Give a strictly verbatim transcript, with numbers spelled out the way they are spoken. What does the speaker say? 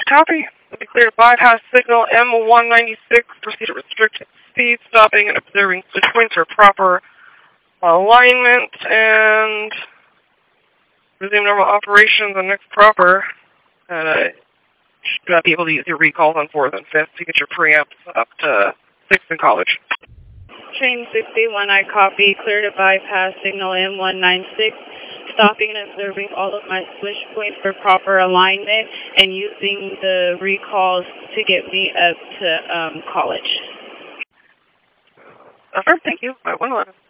Copy. Clear bypass signal M one ninety-six. Proceed to restrict speed, stopping and observing switch points for proper alignment, and resume normal operations on next proper. And uh, should not be able to use your recalls on fourth and fifth to get your preamps up to sixth in college. Train sixty-one, I copy. Clear to bypass signal M one ninety-six. Stopping and observing all of my switch points for proper alignment and using the recalls to get me up to um, college. Uh, thank you. Bye, one eleven.